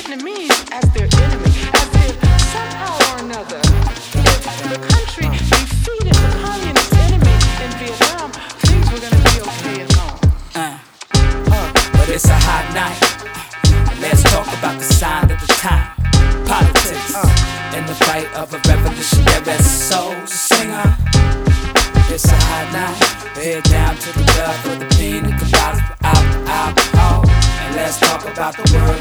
Vietnamese as their enemy, as if somehow or another, if the country defeated the communist enemy in Vietnam, things were going to be okay at home. But it's a hot night. Let's talk about the sign of the time. Politics and the fight of a revolutionary soul singer. It's a hot night. Head down to the club for the pina coladas without the alcohol. And let's talk about the world